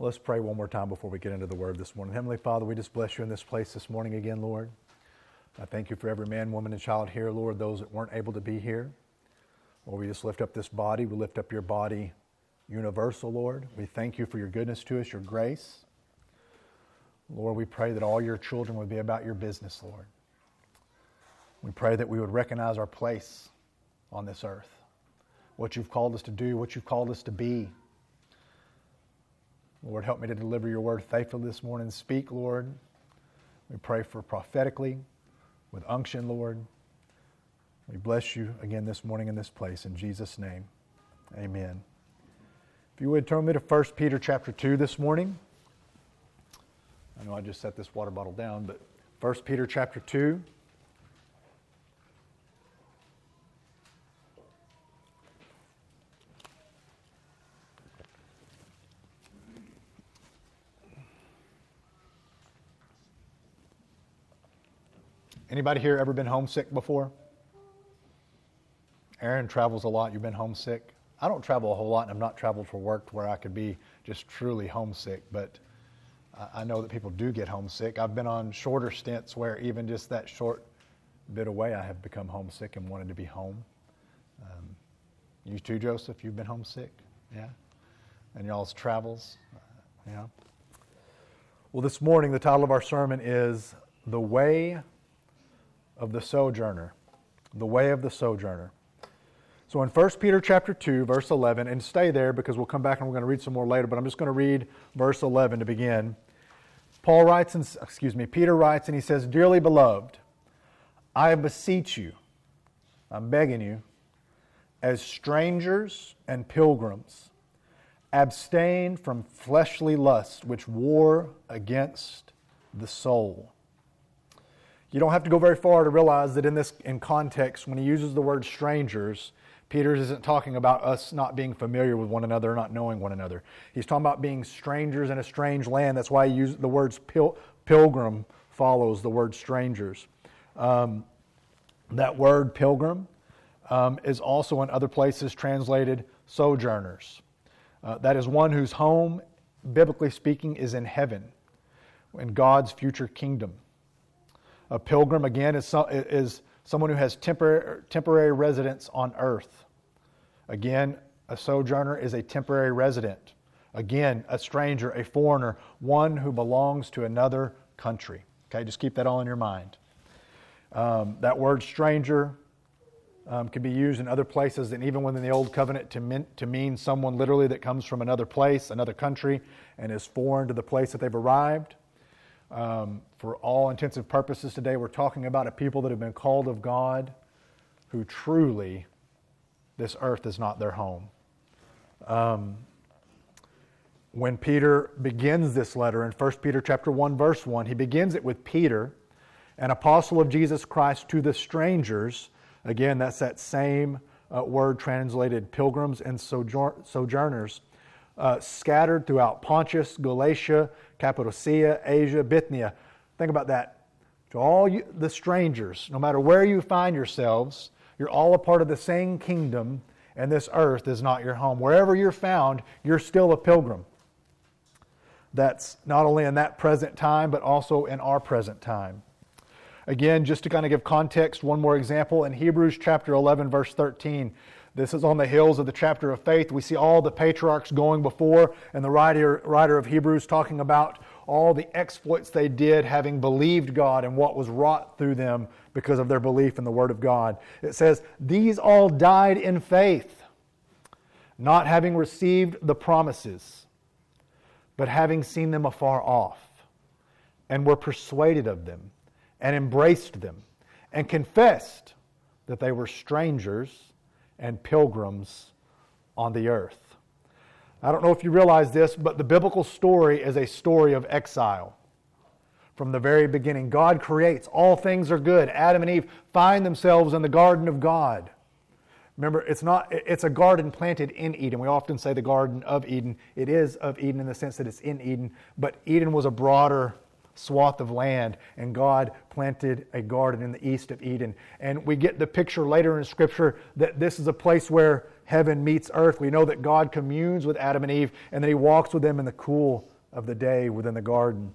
Let's pray one more time before we get into the Word this morning. Heavenly Father, we just bless you in this place this morning again, Lord. I thank you for every man, woman, and child here, Lord, those that weren't able to be here. Lord, we just lift up this body. We lift up your body universal, Lord. We thank you for your goodness to us, your grace. Lord, we pray that all your children would be about your business, Lord. We pray that we would recognize our place on this earth, what you've called us to do, what you've called us to be. Lord, help me to deliver your word faithfully this morning. Speak, Lord. We pray for prophetically, with unction, Lord. We bless you again this morning in this place. In Jesus' name, amen. If you would turn me to 1 Peter chapter 2 this morning. I know I just set this water bottle down, but 1 Peter chapter 2. Anybody here ever been homesick before? Aaron travels a lot. You've been homesick? I don't travel a whole lot, and I've not traveled for work where I could be just truly homesick, but I know that people do get homesick. I've been on shorter stints where even just that short bit away I have become homesick and wanted to be home. You too, Joseph? You've been homesick? Yeah? And y'all's travels? Yeah? Well, this morning the title of our sermon is The Way of the Sojourner. The Way of the Sojourner. So in 1 Peter chapter 2, verse 11, and stay there because we'll come back and we're going to read some more later, but I'm just going to read verse 11 to begin. Peter writes and he says, "Dearly beloved, I beseech you," I'm begging you, "as strangers and pilgrims, abstain from fleshly lusts which war against the soul." You don't have to go very far to realize that in context, when he uses the word strangers, Peter isn't talking about us not being familiar with one another, not knowing one another. He's talking about being strangers in a strange land. That's why he used the words pilgrim follows the word strangers. That word pilgrim is also in other places translated sojourners. That is one whose home, biblically speaking, is in heaven, in God's future kingdom. A pilgrim, again, is someone who has temporary residence on earth. Again, a sojourner is a temporary resident. Again, a stranger, a foreigner, one who belongs to another country. Okay, just keep that all in your mind. That word stranger can be used in other places, and even within the Old Covenant to mean someone literally that comes from another place, another country, and is foreign to the place that they've arrived. For all intensive purposes today, we're talking about a people that have been called of God who truly, this earth is not their home. When Peter begins this letter in 1 Peter chapter 1, verse 1, he begins it with Peter, an apostle of Jesus Christ, to the strangers. Again, that's that same word translated pilgrims and sojourners, scattered throughout Pontus, Galatia, Cappadocia, Asia, Bithynia. Think about that. To all you, the strangers, no matter where you find yourselves, you're all a part of the same kingdom, and this earth is not your home. Wherever you're found, you're still a pilgrim. That's not only in that present time, but also in our present time. Again, just to kind of give context, one more example. In Hebrews chapter 11, verse 13, this is on the heels of the chapter of faith. We see all the patriarchs going before, and the writer of Hebrews talking about all the exploits they did, having believed God and what was wrought through them because of their belief in the Word of God. It says, "These all died in faith, not having received the promises, but having seen them afar off, and were persuaded of them, and embraced them, and confessed that they were strangers and pilgrims on the earth." I don't know if you realize this, but the biblical story is a story of exile. From the very beginning, God creates. All things are good. Adam and Eve find themselves in the garden of God. Remember, it's a garden planted in Eden. We often say the Garden of Eden. It is of Eden in the sense that it's in Eden, but Eden was a broader swath of land, and God planted a garden in the east of Eden. And we get the picture later in Scripture that this is a place where heaven meets earth. We know that God communes with Adam and Eve, and that He walks with them in the cool of the day within the garden.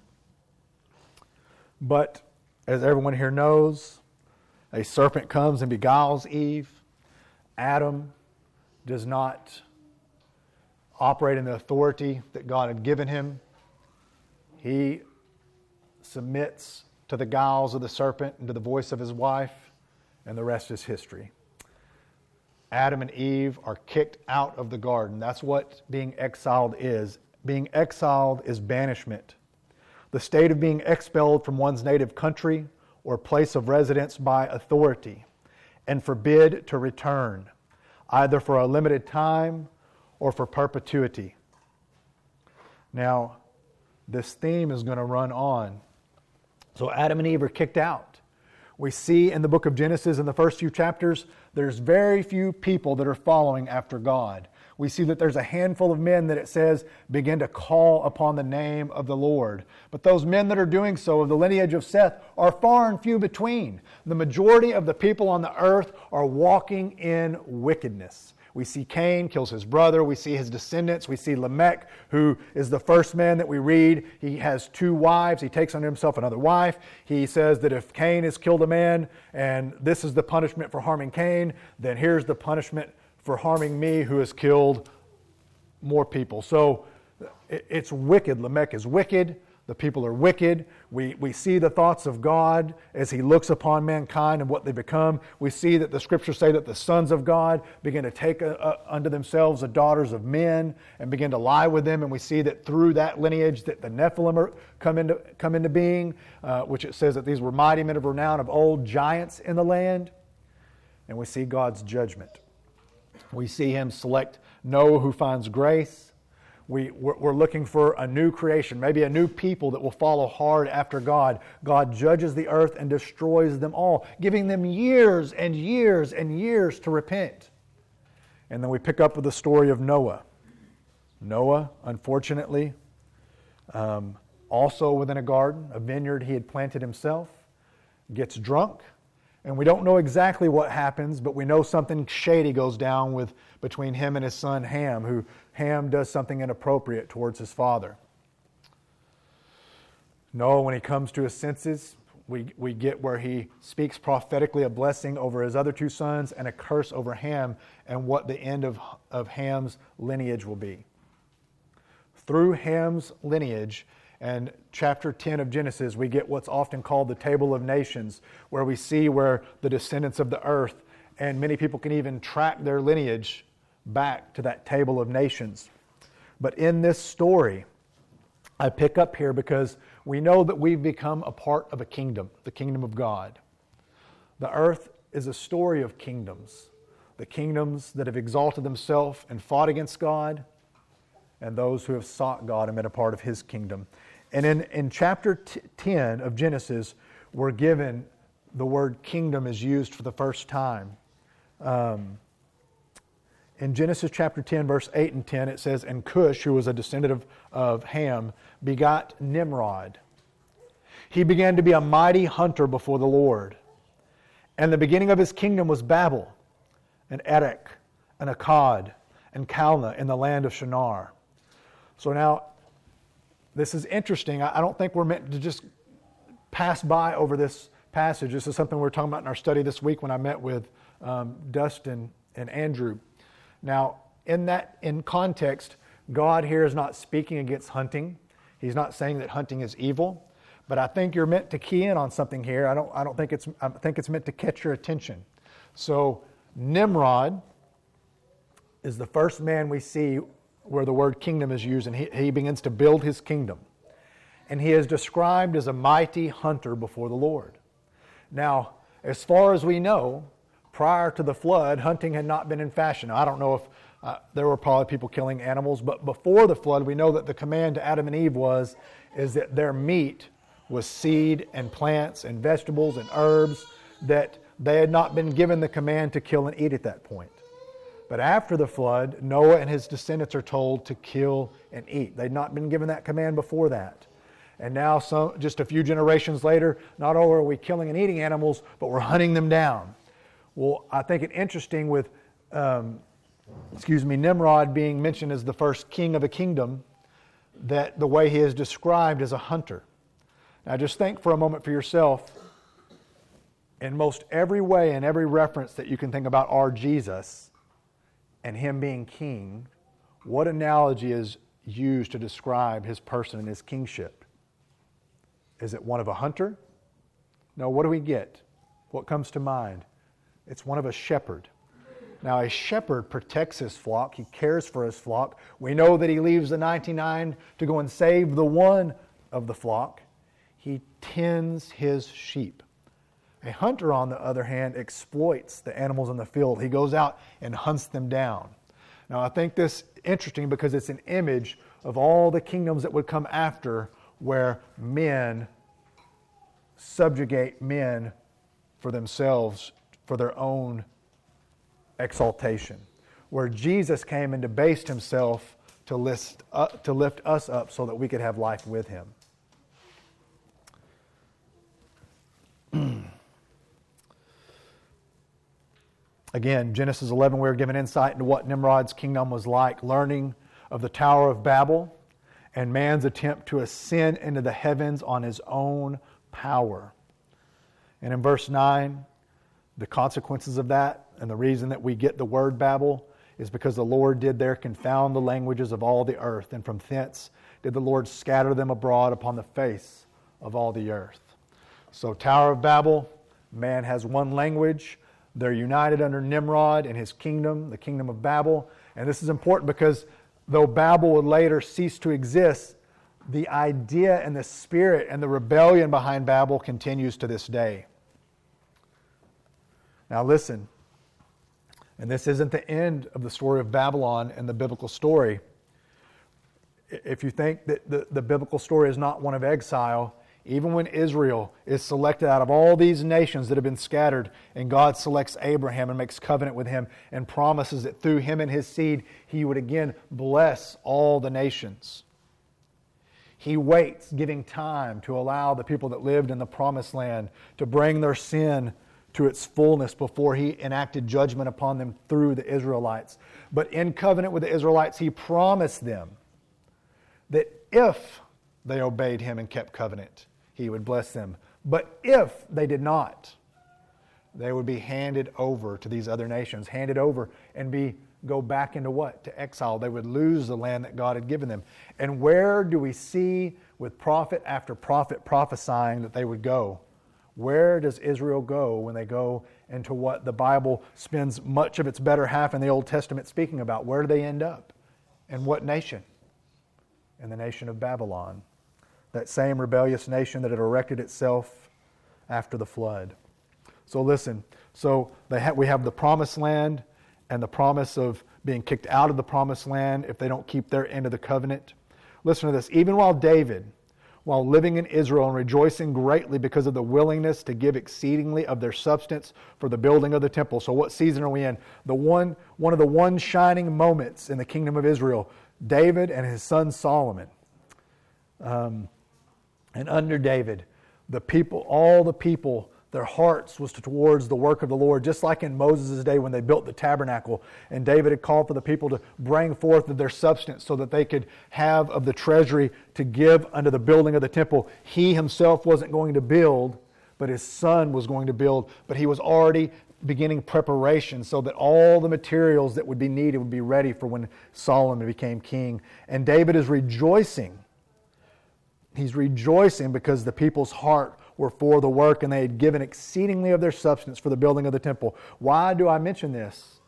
But as everyone here knows, a serpent comes and beguiles Eve. Adam does not operate in the authority that God had given him. He submits to the guiles of the serpent and to the voice of his wife, and the rest is history. Adam and Eve are kicked out of the garden. That's what being exiled is. Being exiled is banishment. The state of being expelled from one's native country or place of residence by authority and forbid to return, either for a limited time or for perpetuity. Now, this theme is going to run on. So Adam and Eve are kicked out. We see in the book of Genesis, in the first few chapters, there's very few people that are following after God. We see that there's a handful of men that it says begin to call upon the name of the Lord. But those men that are doing so of the lineage of Seth are far and few between. The majority of the people on the earth are walking in wickedness. We see Cain kills his brother. We see his descendants. We see Lamech, who is the first man that we read. He has 2 wives. He takes unto himself another wife. He says that if Cain has killed a man, and this is the punishment for harming Cain, then here's the punishment for harming me, who has killed more people. So it's wicked. Lamech is wicked. The people are wicked. We see the thoughts of God as He looks upon mankind and what they become. We see that the Scriptures say that the sons of God begin to take unto themselves the daughters of men and begin to lie with them. And we see that through that lineage that the Nephilim come into being, which it says that these were mighty men of renown of old, giants in the land. And we see God's judgment. We see Him select Noah, who finds grace. We're looking for a new creation, maybe a new people that will follow hard after God. God judges the earth and destroys them all, giving them years and years and years to repent. And then we pick up with the story of Noah. Noah, unfortunately, also within a garden, a vineyard he had planted himself, gets drunk. And we don't know exactly what happens, but we know something shady goes down between him and his son Ham, who Ham does something inappropriate towards his father. Noah, when he comes to his senses, we get where he speaks prophetically a blessing over his other 2 sons and a curse over Ham, and what the end of Ham's lineage will be. Through Ham's lineage, and chapter 10 of Genesis, we get what's often called the Table of Nations, where we see where the descendants of the earth, and many people can even track their lineage back to that Table of Nations. But in this story, I pick up here because we know that we've become a part of a kingdom, the kingdom of God. The earth is a story of kingdoms, the kingdoms that have exalted themselves and fought against God, and those who have sought God and been a part of His kingdom. And in chapter 10 of Genesis, we're given the word kingdom is used for the first time. In Genesis chapter 10, verse 8 and 10, it says, "And Cush, who was a descendant of Ham, begot Nimrod. He began to be a mighty hunter before the Lord. And the beginning of his kingdom was Babel, and Erech, and Akkad, and Calneh in the land of Shinar." So now, this is interesting. I don't think we're meant to just pass by over this passage. This is something we were talking about in our study this week when I met with Dustin and Andrew. Now, in context, God here is not speaking against hunting. He's not saying that hunting is evil. But I think you're meant to key in on something here. I think it's meant to catch your attention. So Nimrod is the first man we see where the word kingdom is used, and he begins to build his kingdom. And he is described as a mighty hunter before the Lord. Now, as far as we know, prior to the flood, hunting had not been in fashion. Now, I don't know if there were probably people killing animals, but before the flood, we know that the command to Adam and Eve is that their meat was seed and plants and vegetables and herbs, that they had not been given the command to kill and eat at that point. But after the flood, Noah and his descendants are told to kill and eat. They'd not been given that command before that. And now, just a few generations later, not only are we killing and eating animals, but we're hunting them down. Well, I think it interesting with, Nimrod being mentioned as the first king of a kingdom, that the way he is described as a hunter. Now just think for a moment for yourself, in most every way and every reference that you can think about our Jesus and him being king, what analogy is used to describe his person and his kingship? Is it one of a hunter? No, what do we get? What comes to mind? It's one of a shepherd. Now, a shepherd protects his flock. He cares for his flock. We know that he leaves the 99 to go and save the one of the flock. He tends his sheep. A hunter, on the other hand, exploits the animals in the field. He goes out and hunts them down. Now, I think this interesting because it's an image of all the kingdoms that would come after, where men subjugate men for themselves, for their own exaltation. Where Jesus came and debased himself to lift us up so that we could have life with him. Again, Genesis 11, we're given insight into what Nimrod's kingdom was like, learning of the Tower of Babel and man's attempt to ascend into the heavens on his own power. And in verse 9, the consequences of that and the reason that we get the word Babel is because the Lord did there confound the languages of all the earth, and from thence did the Lord scatter them abroad upon the face of all the earth. So Tower of Babel, man has one language. They're united under Nimrod and his kingdom, the kingdom of Babel. And this is important because though Babel would later cease to exist, the idea and the spirit and the rebellion behind Babel continues to this day. Now listen, and this isn't the end of the story of Babylon and the biblical story. If you think that the biblical story is not one of exile, even when Israel is selected out of all these nations that have been scattered, and God selects Abraham and makes covenant with him and promises that through him and his seed, he would again bless all the nations. He waits, giving time to allow the people that lived in the promised land to bring their sin to its fullness before he enacted judgment upon them through the Israelites. But in covenant with the Israelites, he promised them that if they obeyed him and kept covenant, he would bless them. But if they did not, they would be handed over to these other nations, handed over and go back into what? To exile. They would lose the land that God had given them. And where do we see with prophet after prophet prophesying that they would go? Where does Israel go when they go into what the Bible spends much of its better half in the Old Testament speaking about? Where do they end up? And what nation? In the nation of Babylon. That same rebellious nation that had erected itself after the flood. So listen, we have the promised land and the promise of being kicked out of the promised land if they don't keep their end of the covenant. Listen to this. Even while David, while living in Israel and rejoicing greatly because of the willingness to give exceedingly of their substance for the building of the temple. So what season are we in? One of the shining moments in the kingdom of Israel, David and his son Solomon. And under David, all the people, their hearts was towards the work of the Lord, just like in Moses' day when they built the tabernacle. And David had called for the people to bring forth of their substance so that they could have of the treasury to give unto the building of the temple. He himself wasn't going to build, but his son was going to build. But he was already beginning preparation so that all the materials that would be needed would be ready for when Solomon became king. And David is rejoicing. He's rejoicing because the people's heart were for the work and they had given exceedingly of their substance for the building of the temple. Why do I mention this?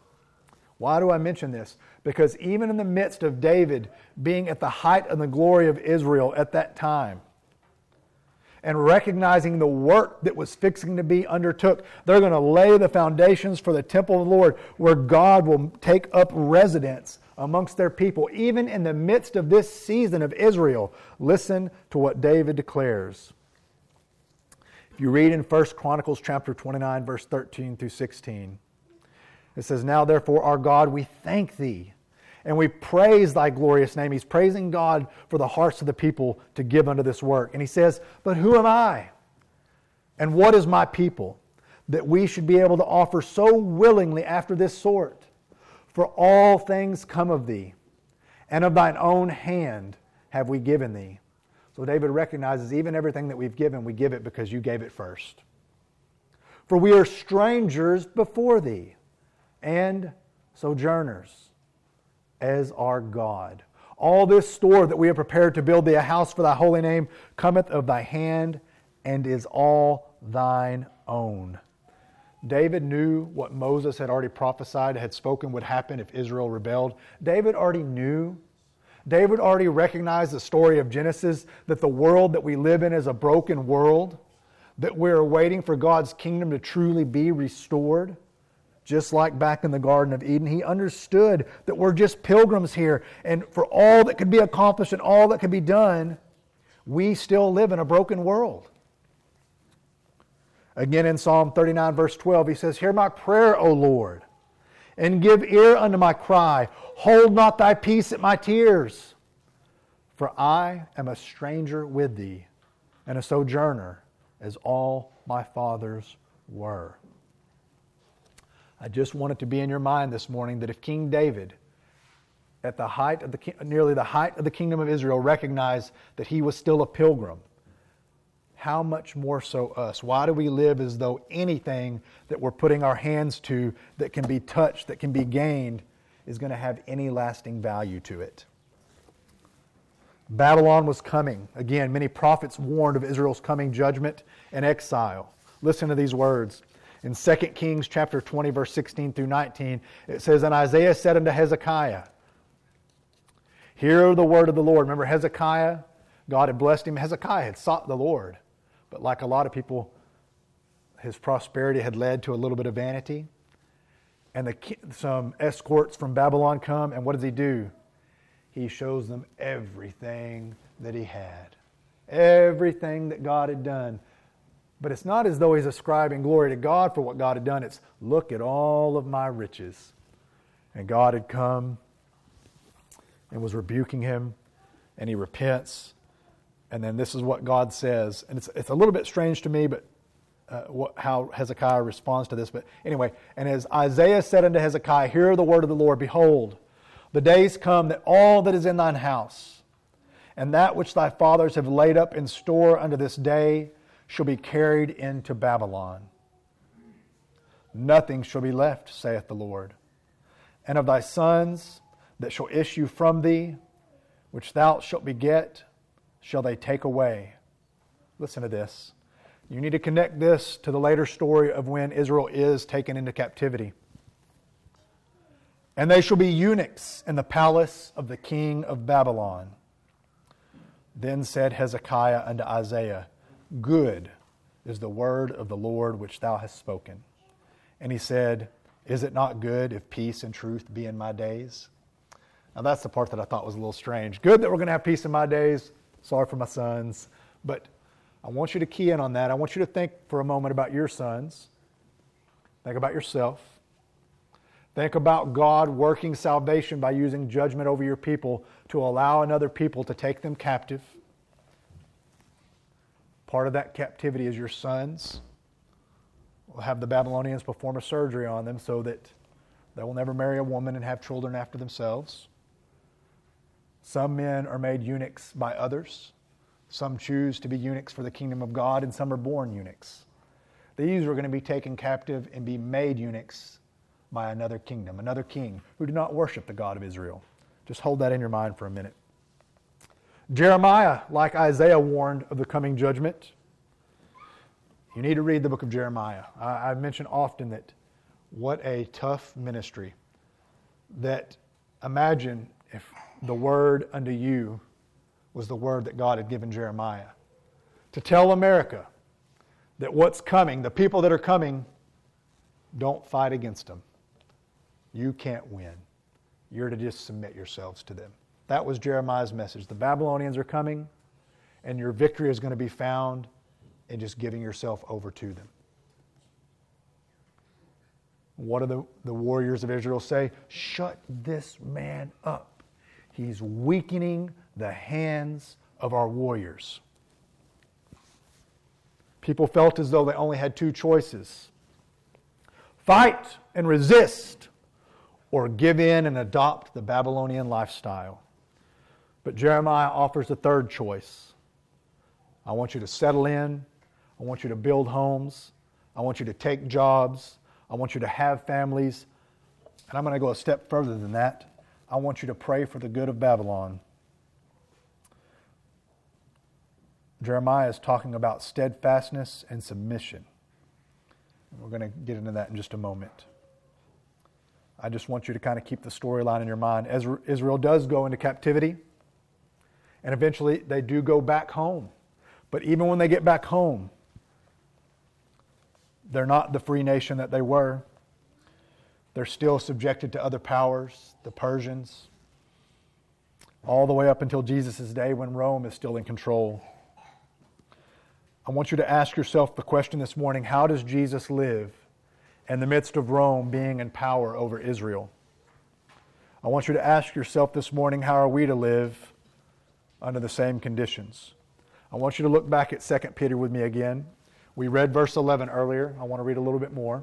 Because even in the midst of David being at the height of the glory of Israel at that time and recognizing the work that was fixing to be undertook, they're going to lay the foundations for the temple of the Lord where God will take up residence amongst their people. Even in the midst of this season of Israel, listen to what David declares. If you read in 1 Chronicles chapter 29, verse 13 through 16, it says, "Now therefore, our God, we thank thee, and we praise thy glorious name." He's praising God for the hearts of the people to give unto this work. And he says, "But who am I? And what is my people, that we should be able to offer so willingly after this sort? For all things come of thee, and of thine own hand have we given thee. So David recognizes even everything that we've given, we give it because you gave it first. For we are strangers before thee, and sojourners, as our God. All this store that we have prepared to build thee a house for thy holy name cometh of thy hand, and is all thine own. David knew what Moses had already prophesied, had spoken would happen if Israel rebelled. David already knew. David already recognized the story of Genesis, that the world that we live in is a broken world, that we're waiting for God's kingdom to truly be restored. Just like back in the Garden of Eden, he understood that we're just pilgrims here, and for all that could be accomplished and all that could be done, we still live in a broken world. Again in Psalm 39 verse 12, he says, Hear my prayer, O Lord, and give ear unto my cry. Hold not thy peace at my tears. For I am a stranger with thee, and a sojourner, as all my fathers were. I just want it to be in your mind this morning that if King David, at the height of nearly the height of the kingdom of Israel, recognized that he was still a pilgrim, how much more so us? Why do we live as though anything that we're putting our hands to, that can be touched, that can be gained, is going to have any lasting value to it? Babylon was coming. Again, many prophets warned of Israel's coming judgment and exile. Listen to these words. In 2 Kings chapter 20, verse 16 through 19, it says, And Isaiah said unto Hezekiah, Hear the word of the Lord. Remember Hezekiah? God had blessed him. Hezekiah had sought the Lord. But like a lot of people, his prosperity had led to a little bit of vanity. And some escorts from Babylon come, and what does he do? He shows them everything that he had. Everything that God had done. But it's not as though he's ascribing glory to God for what God had done. It's, look at all of my riches. And God had come and was rebuking him, and he repents. And then this is what God says. And it's a little bit strange to me, but how Hezekiah responds to this. But anyway, and as Isaiah said unto Hezekiah, Hear the word of the Lord. Behold, the days come that all that is in thine house, and that which thy fathers have laid up in store unto this day, shall be carried into Babylon. Nothing shall be left, saith the Lord. And of thy sons that shall issue from thee, which thou shalt beget, shall they take away. Listen to this. You need to connect this to the later story of when Israel is taken into captivity. And they shall be eunuchs in the palace of the king of Babylon. Then said Hezekiah unto Isaiah, Good is the word of the Lord which thou hast spoken. And he said, Is it not good if peace and truth be in my days? Now that's the part that I thought was a little strange. Good that we're going to have peace in my days. Sorry for my sons. But I want you to key in on that. I want you to think for a moment about your sons. Think about yourself. Think about God working salvation by using judgment over your people to allow another people to take them captive. Part of that captivity is your sons will have the Babylonians perform a surgery on them so that they will never marry a woman and have children after themselves. Some men are made eunuchs by others. Some choose to be eunuchs for the kingdom of God, and some are born eunuchs. These are going to be taken captive and be made eunuchs by another kingdom, another king who did not worship the God of Israel. Just hold that in your mind for a minute. Jeremiah, like Isaiah, warned of the coming judgment. You need to read the book of Jeremiah. I've mentioned often that what a tough ministry. That imagine if the word unto you was the word that God had given Jeremiah. To tell America that what's coming, the people that are coming, don't fight against them. You can't win. You're to just submit yourselves to them. That was Jeremiah's message. The Babylonians are coming, and your victory is going to be found in just giving yourself over to them. What do the warriors of Israel say? Shut this man up. He's weakening the hands of our warriors. People felt as though they only had two choices. Fight and resist, or give in and adopt the Babylonian lifestyle. But Jeremiah offers a third choice. I want you to settle in. I want you to build homes. I want you to take jobs. I want you to have families. And I'm going to go a step further than that. I want you to pray for the good of Babylon. Jeremiah is talking about steadfastness and submission. We're going to get into that in just a moment. I just want you to kind of keep the storyline in your mind. Israel does go into captivity, and eventually they do go back home. But even when they get back home, they're not the free nation that they were. They're still subjected to other powers, the Persians, all the way up until Jesus' day when Rome is still in control. I want you to ask yourself the question this morning, how does Jesus live in the midst of Rome being in power over Israel? I want you to ask yourself this morning, how are we to live under the same conditions? I want you to look back at 2 Peter with me again. We read verse 11 earlier. I want to read a little bit more.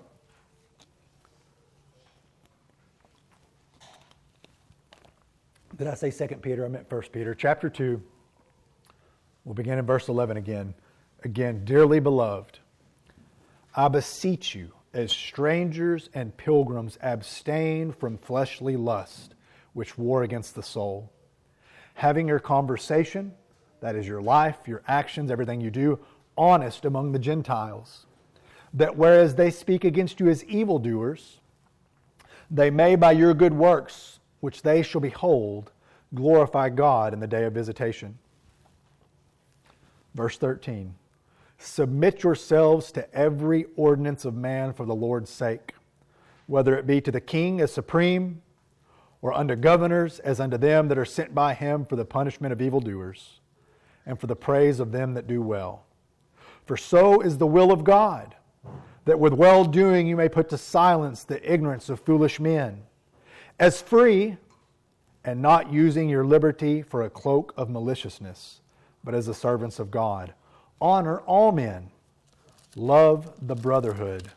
Did I say 2 Peter? I meant 1 Peter. Chapter 2. We'll begin in verse 11 again. Again, dearly beloved, I beseech you, as strangers and pilgrims, abstain from fleshly lust, which war against the soul. Having your conversation, that is your life, your actions, everything you do, honest among the Gentiles, that whereas they speak against you as evildoers, they may by your good works, which they shall behold, glorify God in the day of visitation. Verse 13, submit yourselves to every ordinance of man for the Lord's sake, whether it be to the king as supreme, or unto governors as unto them that are sent by him for the punishment of evildoers, and for the praise of them that do well. For so is the will of God, that with well-doing you may put to silence the ignorance of foolish men, as free, and not using your liberty for a cloak of maliciousness, but as the servants of God. Honor all men. Love the brotherhood.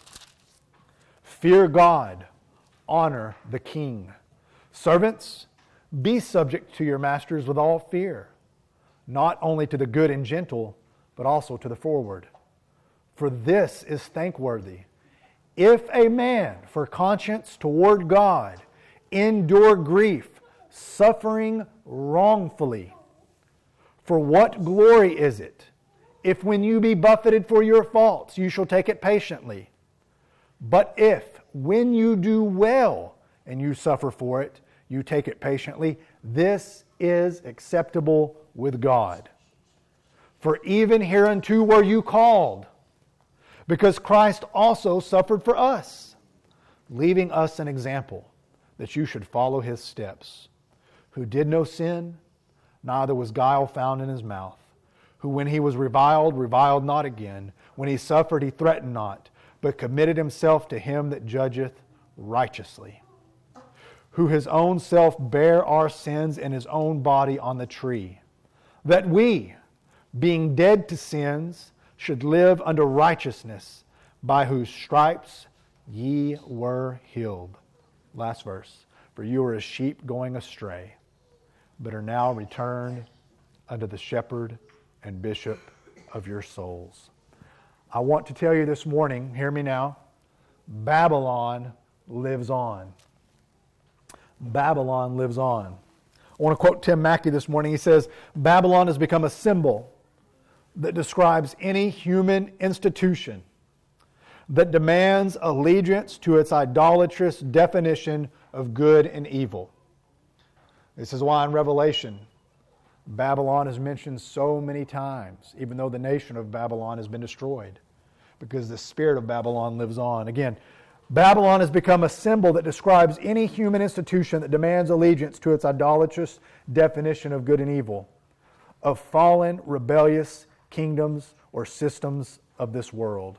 Fear God. Honor the king. Servants, be subject to your masters with all fear, not only to the good and gentle, but also to the forward. For this is thankworthy. If a man, for conscience toward God, endure grief, suffering wrongfully. For what glory is it, if when you be buffeted for your faults, you shall take it patiently? But if, when you do well, and you suffer for it, you take it patiently, this is acceptable with God. For even hereunto were you called, because Christ also suffered for us, leaving us an example, that you should follow his steps, who did no sin, neither was guile found in his mouth, who when he was reviled, reviled not again, when he suffered, he threatened not, but committed himself to him that judgeth righteously, who his own self bare our sins in his own body on the tree, that we, being dead to sins, should live unto righteousness, by whose stripes ye were healed. Last verse. For you are as sheep going astray, but are now returned unto the shepherd and bishop of your souls. I want to tell you this morning, hear me now, Babylon lives on. Babylon lives on. I want to quote Tim Mackey this morning. He says, Babylon has become a symbol that describes any human institution that demands allegiance to its idolatrous definition of good and evil. This is why in Revelation, Babylon is mentioned so many times, even though the nation of Babylon has been destroyed, because the spirit of Babylon lives on. Again, Babylon has become a symbol that describes any human institution that demands allegiance to its idolatrous definition of good and evil, of fallen, rebellious kingdoms or systems of this world.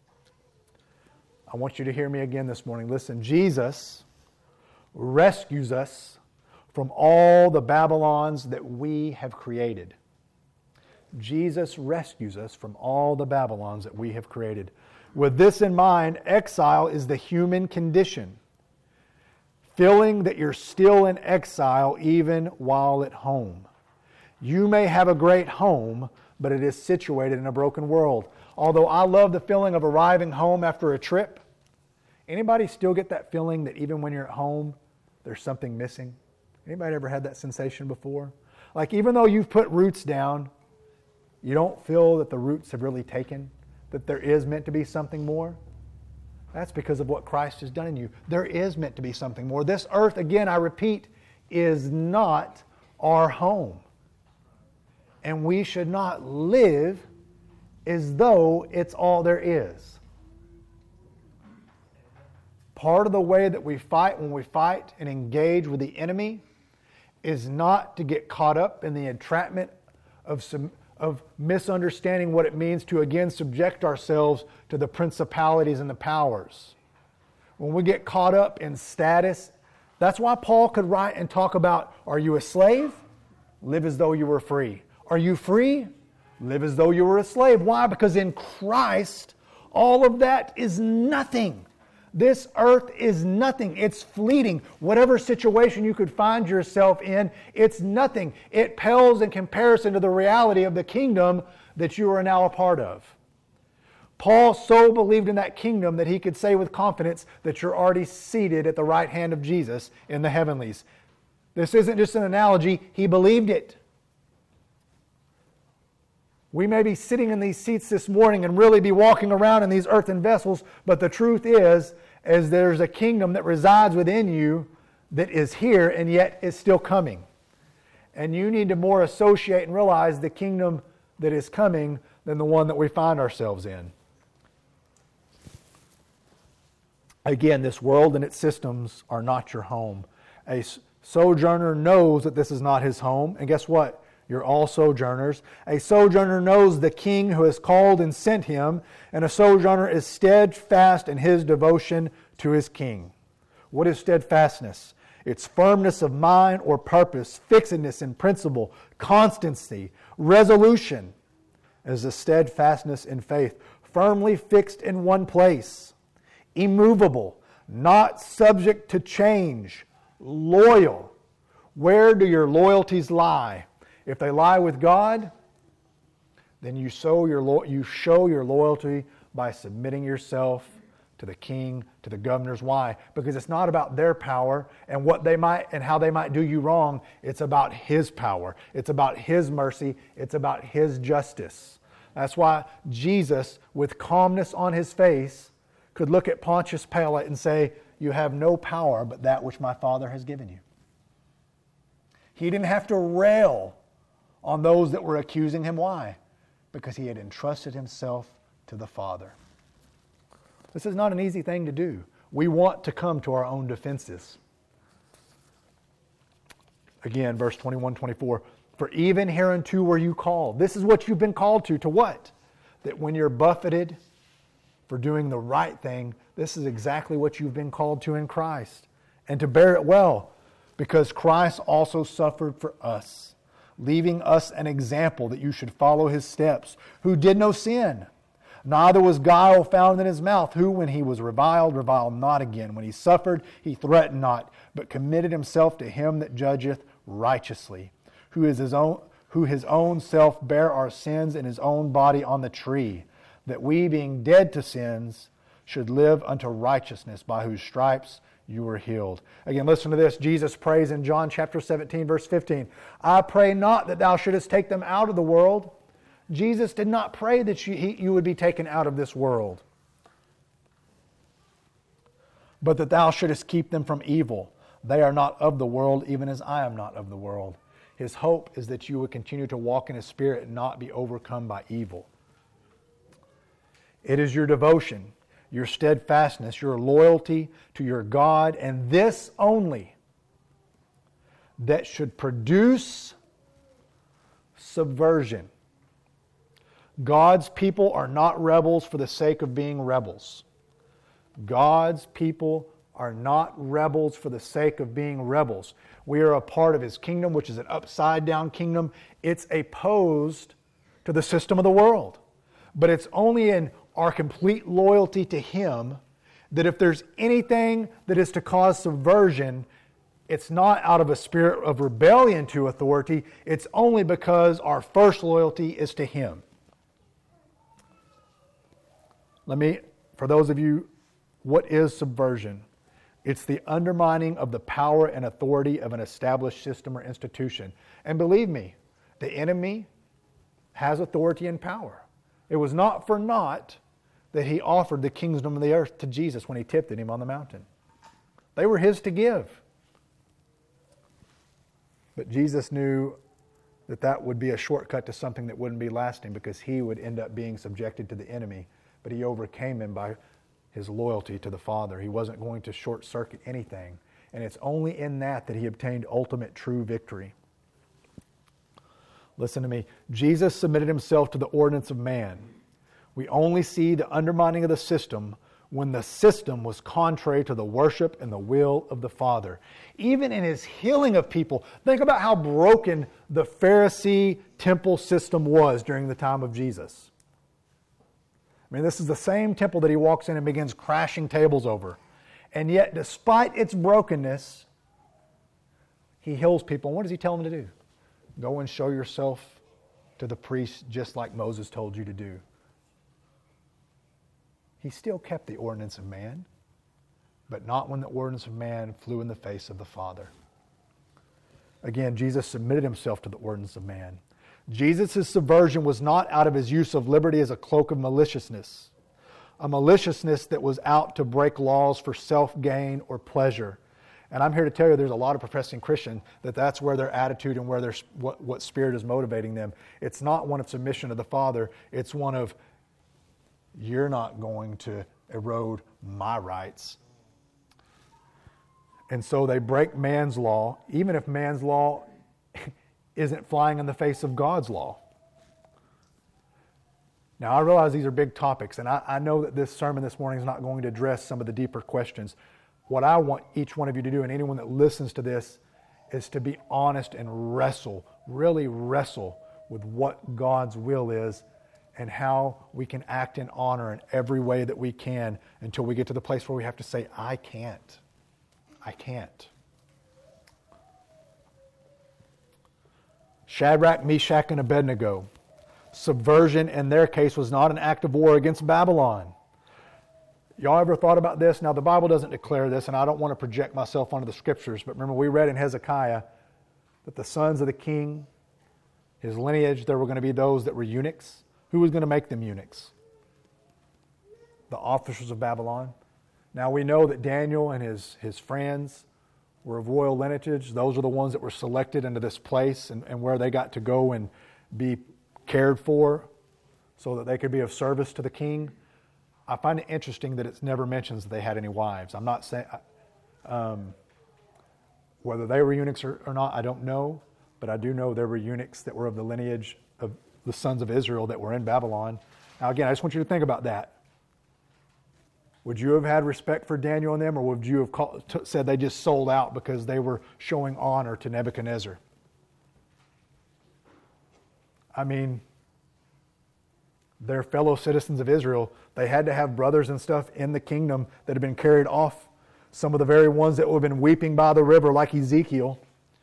I want you to hear me again this morning. Listen, Jesus rescues us from all the Babylons that we have created. Jesus rescues us from all the Babylons that we have created. With this in mind, exile is the human condition. Feeling that you're still in exile even while at home. You may have a great home, but it is situated in a broken world. Although I love the feeling of arriving home after a trip, anybody still get that feeling that even when you're at home, there's something missing? Anybody ever had that sensation before? Like even though you've put roots down, you don't feel that the roots have really taken, that there is meant to be something more? That's because of what Christ has done in you. There is meant to be something more. This earth, again, I repeat, is not our home. And we should not live as though it's all there is. Part of the way that we fight when we fight and engage with the enemy is not to get caught up in the entrapment of misunderstanding what it means to again subject ourselves to the principalities and the powers. When we get caught up in status, that's why Paul could write and talk about, are you a slave? Live as though you were free. Are you free? Live as though you were a slave. Why? Because in Christ, all of that is nothing. This earth is nothing. It's fleeting. Whatever situation you could find yourself in, it's nothing. It pales in comparison to the reality of the kingdom that you are now a part of. Paul so believed in that kingdom that he could say with confidence that you're already seated at the right hand of Jesus in the heavenlies. This isn't just an analogy. He believed it. We may be sitting in these seats this morning and really be walking around in these earthen vessels, but the truth is there's a kingdom that resides within you that is here and yet is still coming. And you need to more associate and realize the kingdom that is coming than the one that we find ourselves in. Again, this world and its systems are not your home. A sojourner knows that this is not his home, and guess what? You're all sojourners. A sojourner knows the King who has called and sent him, and a sojourner is steadfast in his devotion to his King. What is steadfastness? It's firmness of mind or purpose, fixedness in principle, constancy, resolution, as the steadfastness in faith, firmly fixed in one place, immovable, not subject to change, loyal. Where do your loyalties lie? If they lie with God, then you show your loyalty by submitting yourself to the king, to the governors. Why? Because it's not about their power and what they might and how they might do you wrong. It's about His power. It's about His mercy. It's about His justice. That's why Jesus, with calmness on His face, could look at Pontius Pilate and say, "You have no power but that which my Father has given you." He didn't have to rail on those that were accusing him. Why? Because he had entrusted himself to the Father. This is not an easy thing to do. We want to come to our own defenses. Again, verse 21, 24. For even hereunto were you called. This is what you've been called to. To what? That when you're buffeted for doing the right thing, this is exactly what you've been called to in Christ. And to bear it well, because Christ also suffered for us, leaving us an example that you should follow His steps, who did no sin, neither was guile found in His mouth, who when He was reviled not again. When He suffered, He threatened not, but committed Himself to Him that judgeth righteously, who His own self bare our sins in His own body on the tree, that we, being dead to sins, should live unto righteousness, by whose stripes you were healed. Again, listen to this. Jesus prays in John chapter 17, verse 15. I pray not that thou shouldest take them out of the world. Jesus did not pray that you would be taken out of this world, but that thou shouldest keep them from evil. They are not of the world, even as I am not of the world. His hope is that you would continue to walk in His Spirit and not be overcome by evil. It is your devotion, your steadfastness, your loyalty to your God, and this only, that should produce subversion. God's people are not rebels for the sake of being rebels. God's people are not rebels for the sake of being rebels. We are a part of His kingdom, which is an upside-down kingdom. It's opposed to the system of the world. But it's only in our complete loyalty to Him that if there's anything that is to cause subversion, it's not out of a spirit of rebellion to authority. It's only because our first loyalty is to Him. For those of you, what is subversion? It's the undermining of the power and authority of an established system or institution. And believe me, the enemy has authority and power. It was not for naught that he offered the kingdom of the earth to Jesus when he tempted him on the mountain. They were his to give. But Jesus knew that that would be a shortcut to something that wouldn't be lasting, because he would end up being subjected to the enemy. But he overcame him by his loyalty to the Father. He wasn't going to short circuit anything. And it's only in that he obtained ultimate true victory. Listen to me. Jesus submitted himself to the ordinance of man. We only see the undermining of the system when the system was contrary to the worship and the will of the Father. Even in his healing of people, think about how broken the Pharisee temple system was during the time of Jesus. I mean, this is the same temple that he walks in and begins crashing tables over. And yet, despite its brokenness, he heals people. And what does he tell them to do? Go and show yourself to the priest just like Moses told you to do. He still kept the ordinance of man, but not when the ordinance of man flew in the face of the Father. Again, Jesus submitted himself to the ordinance of man. Jesus' subversion was not out of his use of liberty as a cloak of maliciousness, a maliciousness that was out to break laws for self-gain or pleasure. And I'm here to tell you there's a lot of professing Christians that's where their attitude and where what spirit is motivating them. It's not one of submission to the Father. It's one of, you're not going to erode my rights. And so they break man's law, even if man's law isn't flying in the face of God's law. Now, I realize these are big topics, and I know that this sermon this morning is not going to address some of the deeper questions. What I want each one of you to do, and anyone that listens to this, is to be honest and really wrestle with what God's will is and how we can act in honor in every way that we can until we get to the place where we have to say, I can't. Shadrach, Meshach, and Abednego. Subversion in their case was not an act of war against Babylon. Y'all ever thought about this? Now, the Bible doesn't declare this, and I don't want to project myself onto the Scriptures, but remember we read in Hezekiah that the sons of the king, his lineage, there were going to be those that were eunuchs. Who was going to make them eunuchs? The officers of Babylon. Now, we know that Daniel and his friends were of royal lineage. Those are the ones that were selected into this place and where they got to go and be cared for so that they could be of service to the king. I find it interesting that it never mentions that they had any wives. I'm not saying whether they were eunuchs or not, I don't know, but I do know there were eunuchs that were of the lineage of the sons of Israel that were in Babylon. Now again, I just want you to think about that. Would you have had respect for Daniel and them, or would you have said they just sold out because they were showing honor to Nebuchadnezzar? I mean, they're fellow citizens of Israel. They had to have brothers and stuff in the kingdom that had been carried off. Some of the very ones that would have been weeping by the river, like Ezekiel.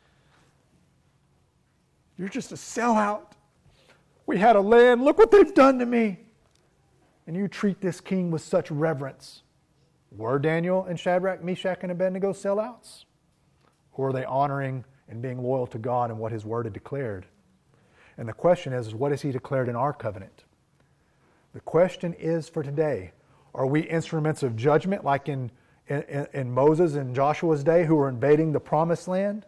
You're just a sellout. We had a land. Look what they've done to me. And you treat this king with such reverence. Were Daniel and Shadrach, Meshach, and Abednego sellouts? Or are they honoring and being loyal to God and what His Word had declared? And the question is what has He declared in our covenant? The question is for today, are we instruments of judgment like in Moses and Joshua's day who were invading the promised land?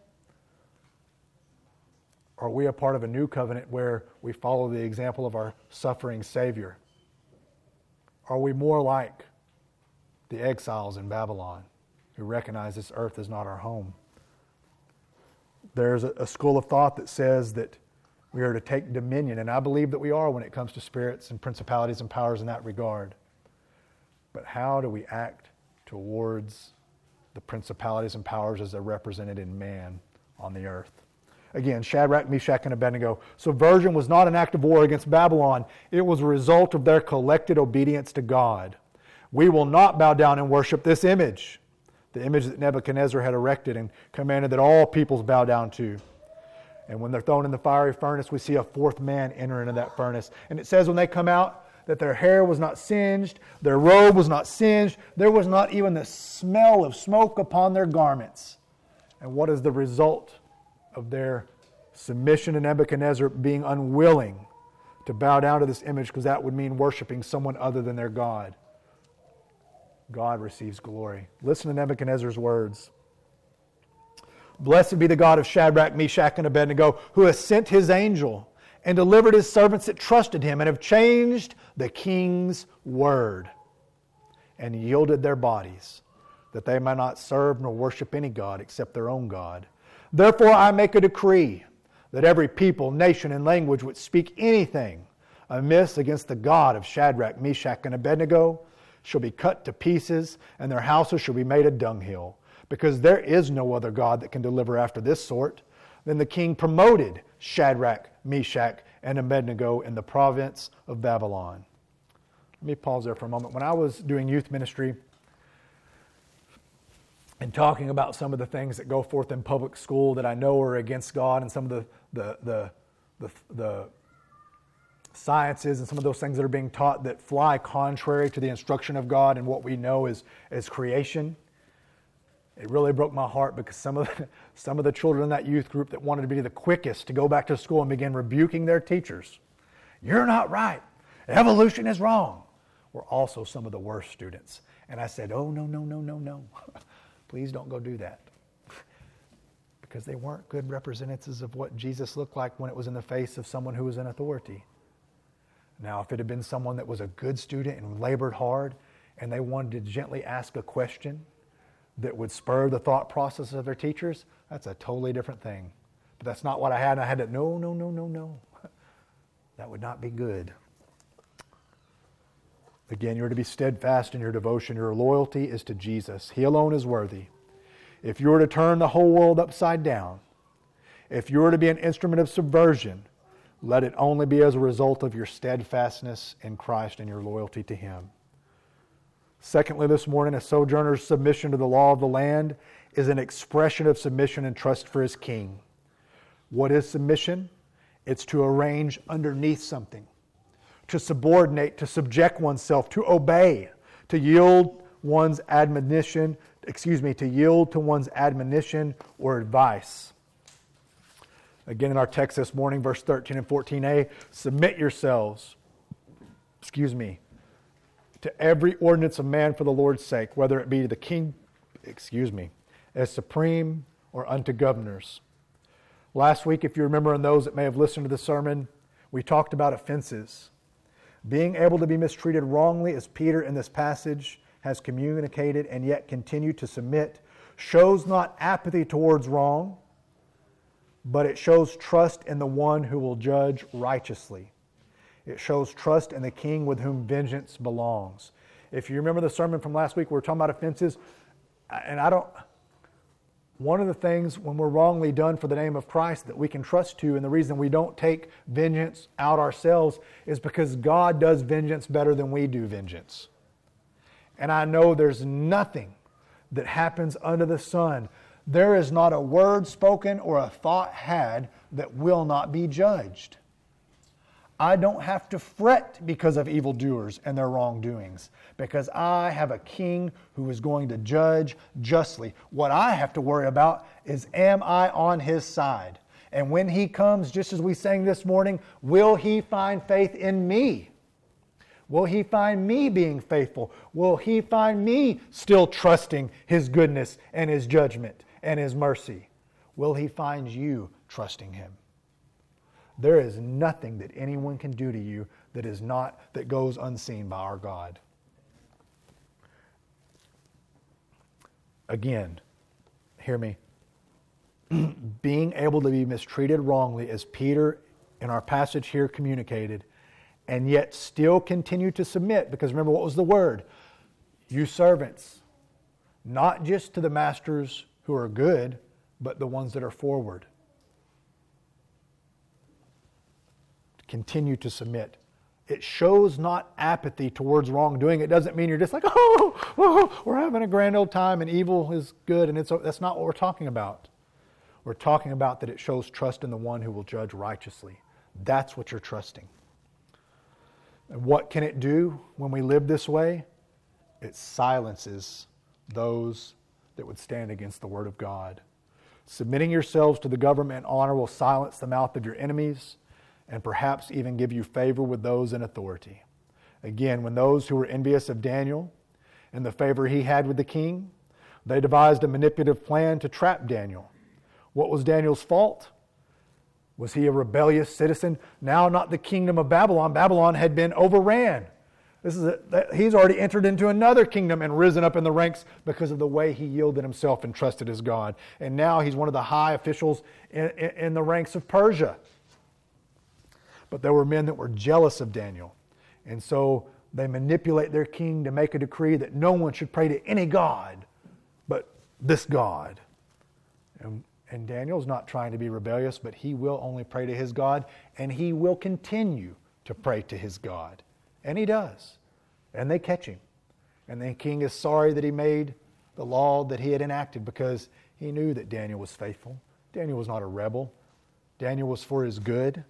Or are we a part of a new covenant where we follow the example of our suffering Savior? Are we more like the exiles in Babylon who recognize this earth is not our home? There's a school of thought that says that we are to take dominion, and I believe that we are when it comes to spirits and principalities and powers in that regard. But how do we act towards the principalities and powers as they're represented in man on the earth? Again, Shadrach, Meshach, and Abednego. Subversion was not an act of war against Babylon. It was a result of their collected obedience to God. We will not bow down and worship this image. the image that Nebuchadnezzar had erected and commanded that all peoples bow down to. And when they're thrown in the fiery furnace, we see a fourth man enter into that furnace. And it says when they come out that their hair was not singed, their robe was not singed, there was not even the smell of smoke upon their garments. And what is the result of their submission to Nebuchadnezzar being unwilling to bow down to this image, because that would mean worshiping someone other than their God? God receives glory. Listen to Nebuchadnezzar's words. Blessed be the God of Shadrach, Meshach, and Abednego, who has sent his angel and delivered his servants that trusted him and have changed the king's word and yielded their bodies, that they might not serve nor worship any God except their own God. Therefore I make a decree that every people, nation, and language which speak anything amiss against the God of Shadrach, Meshach, and Abednego shall be cut to pieces, and their houses shall be made a dunghill, because there is no other God that can deliver after this sort. Then the king promoted Shadrach, Meshach, and Abednego in the province of Babylon. Let me pause there for a moment. When I was doing youth ministry and talking about some of the things that go forth in public school that I know are against God, and some of the sciences and some of those things that are being taught that fly contrary to the instruction of God and what we know as creation, it really broke my heart, because some of the children in that youth group that wanted to be the quickest to go back to school and begin rebuking their teachers, "You're not right. Evolution is wrong," were also some of the worst students. And I said, "Oh, no. Please don't go do that." Because they weren't good representatives of what Jesus looked like when it was in the face of someone who was in authority. Now, if it had been someone that was a good student and labored hard, and they wanted to gently ask a question that would spur the thought process of their teachers, that's a totally different thing. But that's not what I had. And I had to, no. That would not be good. Again, you're to be steadfast in your devotion. Your loyalty is to Jesus. He alone is worthy. If you were to turn the whole world upside down, if you were to be an instrument of subversion, let it only be as a result of your steadfastness in Christ and your loyalty to Him. Secondly, this morning, a sojourner's submission to the law of the land is an expression of submission and trust for his king. What is submission? It's to arrange underneath something, to subordinate, to subject oneself, to obey, to yield to one's admonition or advice. Again, in our text this morning, verse 13 and 14a, submit yourselves, to every ordinance of man for the Lord's sake, whether it be to the king, as supreme or unto governors. Last week, if you remember, and those that may have listened to the sermon, we talked about offenses. Being able to be mistreated wrongly, as Peter in this passage has communicated and yet continue to submit, shows not apathy towards wrong, but it shows trust in the one who will judge righteously. It shows trust in the king with whom vengeance belongs. If you remember the sermon from last week, we were talking about offenses, one of the things when we're wrongly done for the name of Christ that we can trust to, and the reason we don't take vengeance out ourselves, is because God does vengeance better than we do vengeance. And I know there's nothing that happens under the sun. There is not a word spoken or a thought had that will not be judged. I don't have to fret because of evildoers and their wrongdoings, because I have a king who is going to judge justly. What I have to worry about is, am I on his side? And when he comes, just as we sang this morning, will he find faith in me? Will he find me being faithful? Will he find me still trusting his goodness and his judgment and his mercy? Will he find you trusting him? There is nothing that anyone can do to you that goes unseen by our God. Again, hear me. Being able to be mistreated wrongly, as Peter in our passage here communicated, and yet still continue to submit, because remember, what was the word? You servants, not just to the masters who are good, but the ones that are forward. Continue to submit. it shows not apathy towards wrongdoing. It doesn't mean you're just like, oh, we're having a grand old time and evil is good. And that's not what we're talking about. We're talking about that it shows trust in the one who will judge righteously. That's what you're trusting. And what can it do when we live this way? It silences those that would stand against the Word of God. Submitting yourselves to the government in honor will silence the mouth of your enemies and perhaps even give you favor with those in authority. Again, when those who were envious of Daniel and the favor he had with the king, they devised a manipulative plan to trap Daniel. What was Daniel's fault? Was he a rebellious citizen? Now not the kingdom of Babylon. Babylon had been overran. He's already entered into another kingdom and risen up in the ranks because of the way he yielded himself and trusted his God. And now he's one of the high officials in the ranks of Persia. But there were men that were jealous of Daniel. And so they manipulate their king to make a decree that no one should pray to any god but this God. And Daniel's not trying to be rebellious, but he will only pray to his God, and he will continue to pray to his God. And he does. And they catch him. And the king is sorry that he made the law that he had enacted because he knew that Daniel was faithful. Daniel was not a rebel. Daniel was for his good.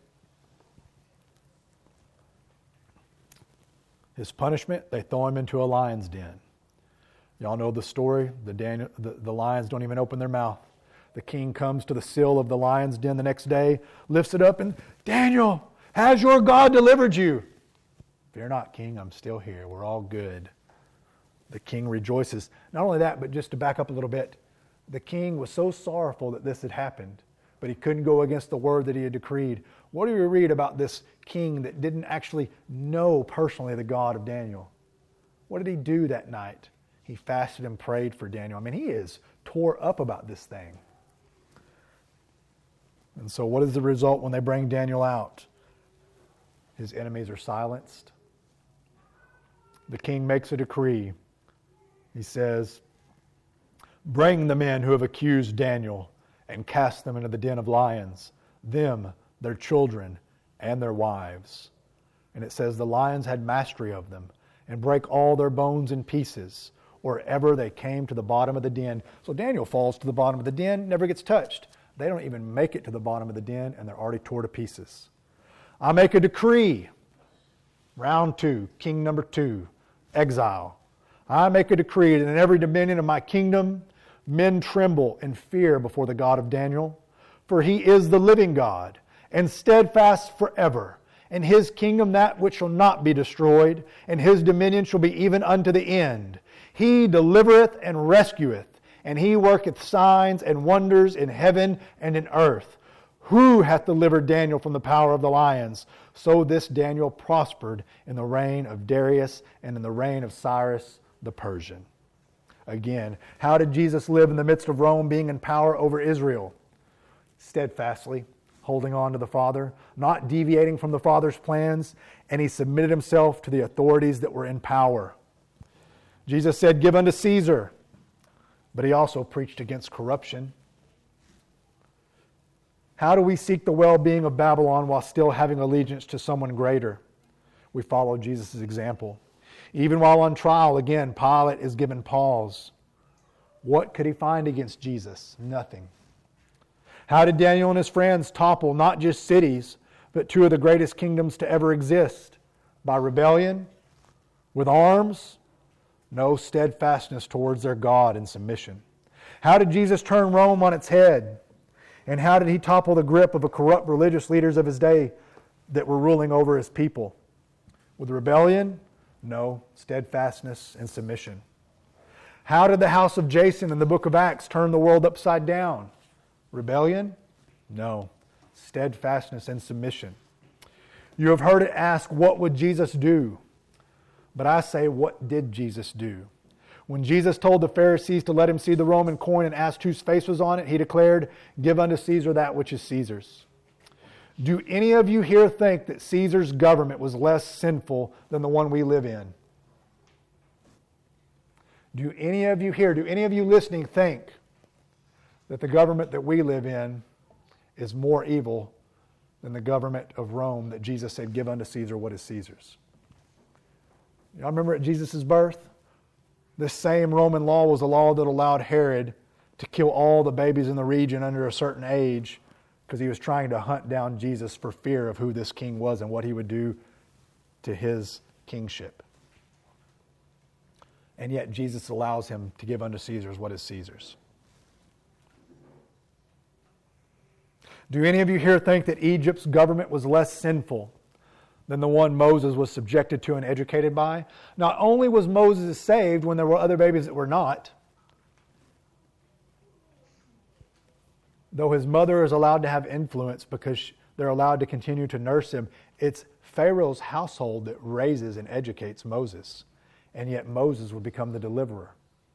His punishment, they throw him into a lion's den. Y'all know the story. The lions don't even open their mouth. The king comes to the sill of the lion's den the next day, lifts it up, and, Daniel, has your God delivered you? Fear not, king, I'm still here. We're all good. The king rejoices. Not only that, but just to back up a little bit, the king was so sorrowful that this had happened, but he couldn't go against the word that he had decreed. What do we read about this king that didn't actually know personally the God of Daniel? What did he do that night? He fasted and prayed for Daniel. I mean, he is tore up about this thing. And so what is the result when they bring Daniel out? His enemies are silenced. The king makes a decree. He says, bring the men who have accused Daniel and cast them into the den of lions, them, their children, and their wives. And it says the lions had mastery of them and break all their bones in pieces, or ever they came to the bottom of the den. So Daniel falls to the bottom of the den, never gets touched. They don't even make it to the bottom of the den, and they're already tore to pieces. I make a decree. Round 2, king number 2, exile. I make a decree that in every dominion of my kingdom, men tremble and fear before the God of Daniel. For he is the living God, and steadfast forever. And his kingdom that which shall not be destroyed, and his dominion shall be even unto the end. He delivereth and rescueth, and he worketh signs and wonders in heaven and in earth. Who hath delivered Daniel from the power of the lions? So this Daniel prospered in the reign of Darius and in the reign of Cyrus the Persian. Again, how did Jesus live in the midst of Rome being in power over Israel? Steadfastly, holding on to the Father, not deviating from the Father's plans, and he submitted himself to the authorities that were in power. Jesus said, give unto Caesar, but he also preached against corruption. How do we seek the well-being of Babylon while still having allegiance to someone greater? We follow Jesus' example. Even while on trial, again, Pilate is given pause. What could he find against Jesus? Nothing. How did Daniel and his friends topple not just cities, but 2 of the greatest kingdoms to ever exist? By rebellion? With arms? No, steadfastness towards their God and submission. How did Jesus turn Rome on its head? And how did he topple the grip of the corrupt religious leaders of his day that were ruling over his people? With rebellion? No, steadfastness and submission. How did the house of Jason in the book of Acts turn the world upside down? Rebellion? No, steadfastness and submission. You have heard it asked, what would Jesus do? But I say, what did Jesus do? When Jesus told the Pharisees to let him see the Roman coin and asked whose face was on it, he declared, give unto Caesar that which is Caesar's. Do any of you here think that Caesar's government was less sinful than the one we live in? Do any of you here, do any of you listening think that the government that we live in is more evil than the government of Rome that Jesus said, give unto Caesar what is Caesar's. Y'all remember at Jesus' birth? This same Roman law was a law that allowed Herod to kill all the babies in the region under a certain age because he was trying to hunt down Jesus for fear of who this king was and what he would do to his kingship. And yet Jesus allows him to give unto Caesar's what is Caesar's. Do any of you here think that Egypt's government was less sinful than the one Moses was subjected to and educated by? Not only was Moses saved when there were other babies that were not, though his mother is allowed to have influence because they're allowed to continue to nurse him, it's Pharaoh's household that raises and educates Moses. And yet Moses would become the deliverer.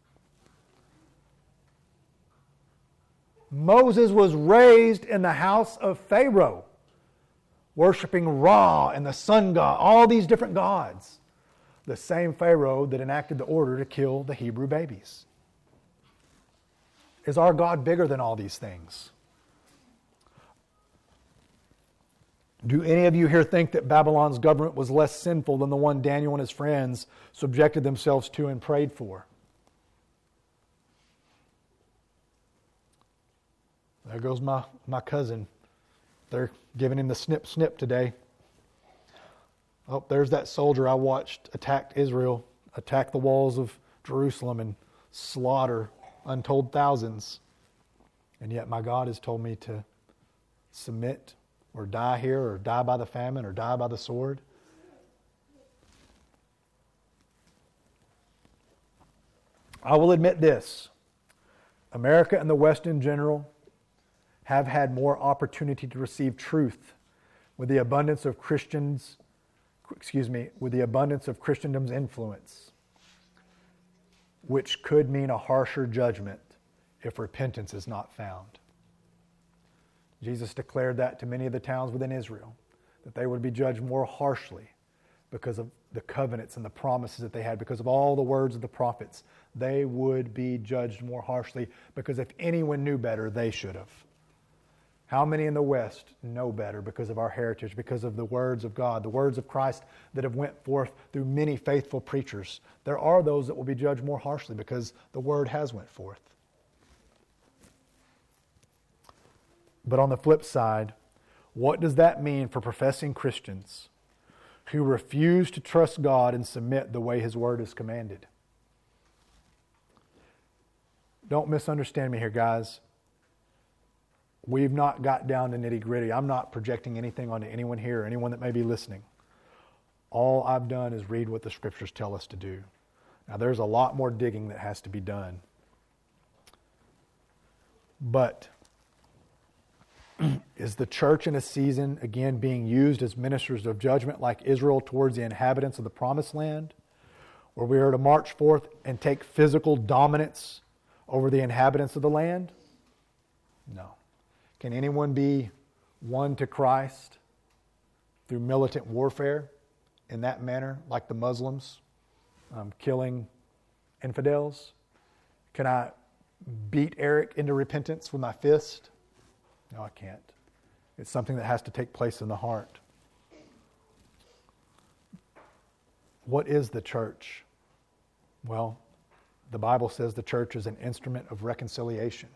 Moses was raised in the house of Pharaoh, worshiping Ra and the sun god, all these different gods. The same Pharaoh that enacted the order to kill the Hebrew babies. Is our God bigger than all these things? Do any of you here think that Babylon's government was less sinful than the one Daniel and his friends subjected themselves to and prayed for? There goes my cousin. They're giving him the snip snip today. Oh, there's that soldier I watched attack Israel, attack the walls of Jerusalem and slaughter untold thousands. And yet my God has told me to submit or die here or die by the famine or die by the sword. I will admit this. America and the West in general have had more opportunity to receive truth with the abundance of Christendom's influence, which could mean a harsher judgment if repentance is not found. Jesus declared that to many of the towns within Israel, that they would be judged more harshly because of the covenants and the promises that they had, because of all the words of the prophets. They would be judged more harshly because if anyone knew better, they should have. How many in the West know better because of our heritage, because of the words of God, the words of Christ that have went forth through many faithful preachers? There are those that will be judged more harshly because the word has went forth. But on the flip side, what does that mean for professing Christians who refuse to trust God and submit the way His word is commanded? Don't misunderstand me here, guys. We've not got down to nitty-gritty. I'm not projecting anything onto anyone here or anyone that may be listening. All I've done is read what the Scriptures tell us to do. Now, there's a lot more digging that has to be done. But is the church in a season, again, being used as ministers of judgment like Israel towards the inhabitants of the Promised Land, where we are to march forth and take physical dominance over the inhabitants of the land? No. Can anyone be won to Christ through militant warfare in that manner, like the Muslims killing infidels? Can I beat Eric into repentance with my fist? No, I can't. It's something that has to take place in the heart. What is the church? Well, the Bible says the church is an instrument of reconciliation.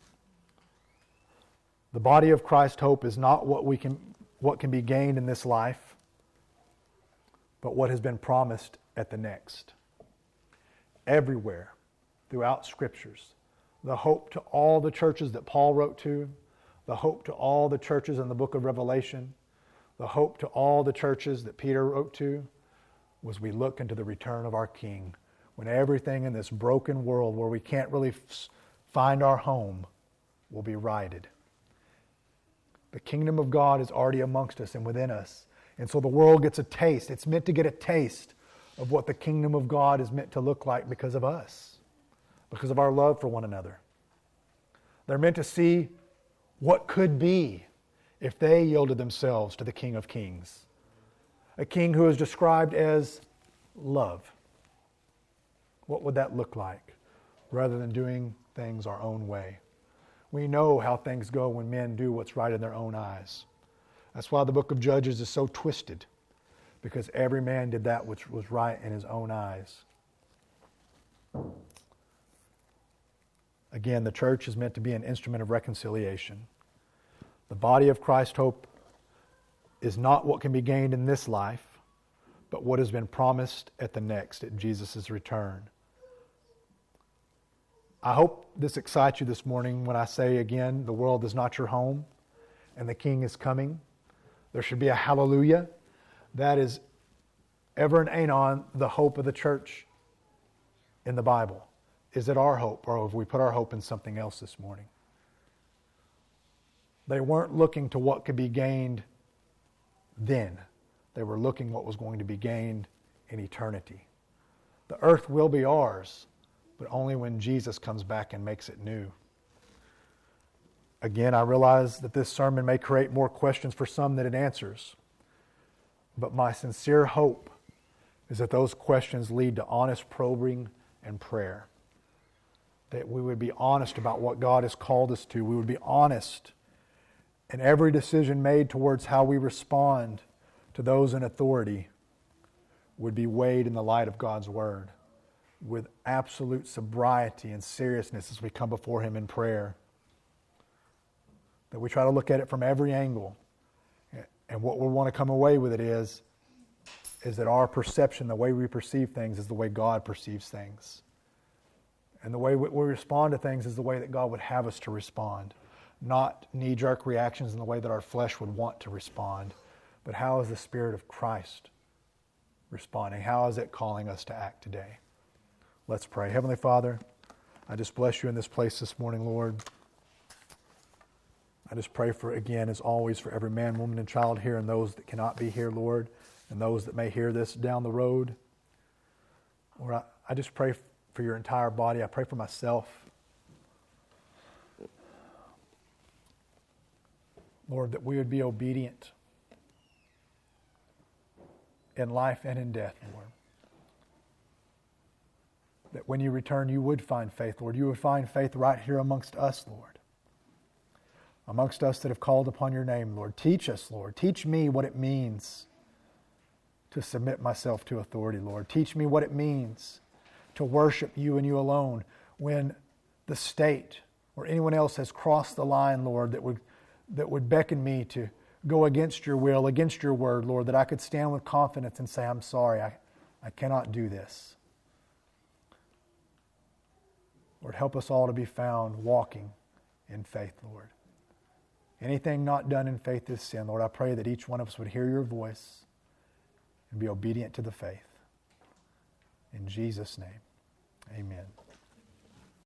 The body of Christ's hope is not what can be gained in this life, but what has been promised at the next. Everywhere throughout Scriptures, the hope to all the churches that Paul wrote to, the hope to all the churches in the book of Revelation, the hope to all the churches that Peter wrote to, was we look into the return of our King, when everything in this broken world where we can't really find our home will be righted. The kingdom of God is already amongst us and within us. And so the world gets a taste. It's meant to get a taste of what the kingdom of God is meant to look like because of us, because of our love for one another. They're meant to see what could be if they yielded themselves to the King of Kings, a king who is described as love. What would that look like rather than doing things our own way? We know how things go when men do what's right in their own eyes. That's why the book of Judges is so twisted, because every man did that which was right in his own eyes. Again, the church is meant to be an instrument of reconciliation. The body of Christ hope is not what can be gained in this life, but what has been promised at the next, at Jesus' return. I hope this excites you this morning when I say again, the world is not your home and the King is coming. There should be a hallelujah. That is ever and anon the hope of the church in the Bible. Is it our hope, or have we put our hope in something else this morning? They weren't looking to what could be gained then. They were looking what was going to be gained in eternity. The earth will be ours, but only when Jesus comes back and makes it new. Again, I realize that this sermon may create more questions for some than it answers. But my sincere hope is that those questions lead to honest probing and prayer. That we would be honest about what God has called us to. We would be honest in every decision made towards how we respond to those in authority would be weighed in the light of God's Word with absolute sobriety and seriousness as we come before Him in prayer. That we try to look at it from every angle. And what we want to come away with it is that our perception, the way we perceive things, is the way God perceives things. And the way we respond to things is the way that God would have us to respond. Not knee-jerk reactions in the way that our flesh would want to respond, but how is the Spirit of Christ responding? How is it calling us to act today? Let's pray. Heavenly Father, I just bless you in this place this morning, Lord. I just pray for, again, as always, for every man, woman, and child here, and those that cannot be here, Lord, and those that may hear this down the road. Lord, I just pray for your entire body. I pray for myself. Lord, that we would be obedient in life and in death, Lord. That when you return, you would find faith, Lord. You would find faith right here amongst us, Lord. Amongst us that have called upon your name, Lord. Teach us, Lord. Teach me what it means to submit myself to authority, Lord. Teach me what it means to worship you and you alone when the state or anyone else has crossed the line, Lord, that would beckon me to go against your will, against your word, Lord, that I could stand with confidence and say, I'm sorry, I cannot do this. Lord, help us all to be found walking in faith, Lord. Anything not done in faith is sin. Lord, I pray that each one of us would hear your voice and be obedient to the faith. In Jesus' name, amen.